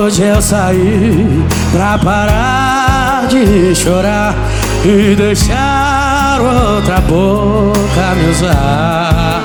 Hoje eu saí pra parar de chorar e deixar outra boca me usar.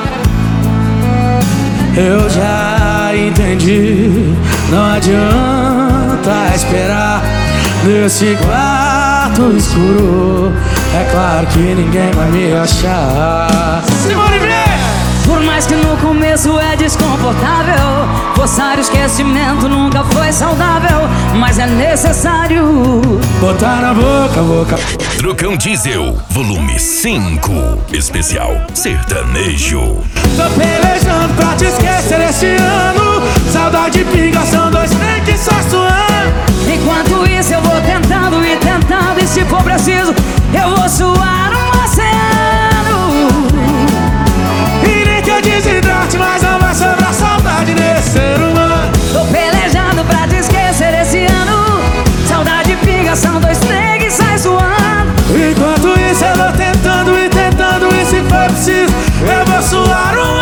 Eu já entendi, não adianta esperar nesse quarto escuro. É claro que ninguém vai me achar. Simone Vieira! Por mais que no começo é desconfortável, forçar o esquecimento nunca foi saudável, mas é necessário botar na boca. Trucão Diesel, volume 5, especial sertanejo. Tô pelejando pra te esquecer esse ano. Saudade pinga, são dois trem que só suando. Enquanto isso eu vou tentando e tentando, e se for preciso eu vou suar um oceano. E nem que eu desidrate, mas não vai sobrar saudade nesse ser humano. Tô pelejando pra te esquecer esse ano. Saudade pinga, são dois trem que sai suando. Enquanto isso eu vou tentando e tentando, e se for preciso eu vou suar um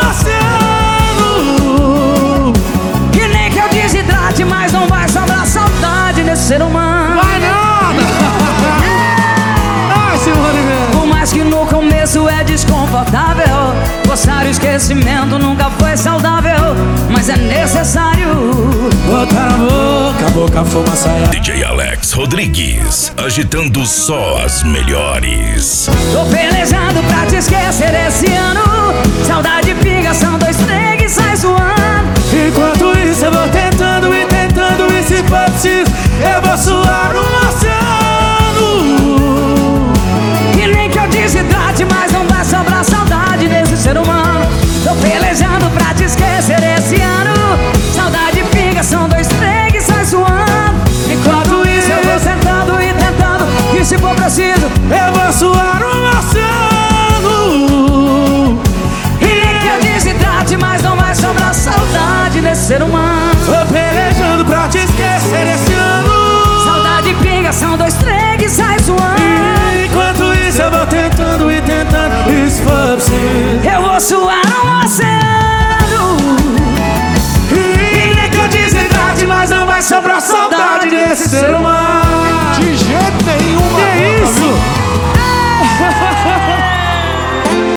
oceano. E nem que eu desidrate, mas não vai sobrar saudade nesse ser humano. Vai nada! Ai, Simone Vieira! Por mais que no começo é desconfortável, forçar o esquecimento nunca foi saudável, mas é necessário botar na boca, fumaça. DJ Alex Rodrigues, agitando só as melhores. Tô pelejando pra te esquecer esse ano. Saudade pinga, são dois trem